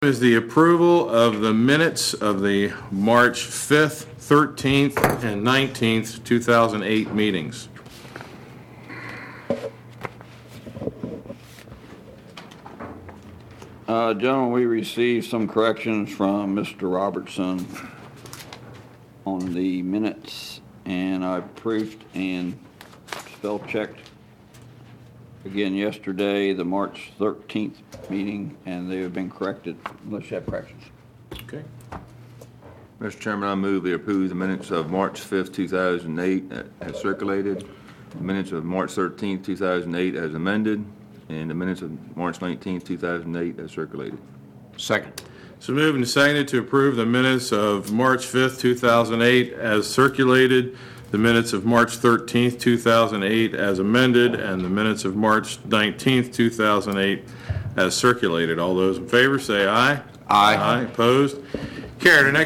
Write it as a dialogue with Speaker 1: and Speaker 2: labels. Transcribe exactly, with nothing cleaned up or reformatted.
Speaker 1: Is the approval of the minutes of the March fifth, thirteenth, and nineteenth, two thousand eight meetings.
Speaker 2: Uh, gentlemen, we received some corrections from Mister Robertson on the minutes, and I proofed and spell checked again yesterday, the March thirteenth meeting, and they have been corrected, unless you have corrections.
Speaker 1: Okay.
Speaker 3: Mister Chairman, I move we approve the minutes of March fifth, two thousand eight as circulated, the minutes of March thirteenth, two thousand eight as amended, and the minutes of March nineteenth, two thousand eight as circulated.
Speaker 4: Second.
Speaker 1: So moved and seconded to approve the minutes of March fifth, two thousand eight as circulated, the minutes of March thirteenth, two thousand eight as amended, and the minutes of March nineteenth, two thousand eight as circulated. All those in favor say aye.
Speaker 4: Aye.
Speaker 1: Aye. Opposed? Carried. Our next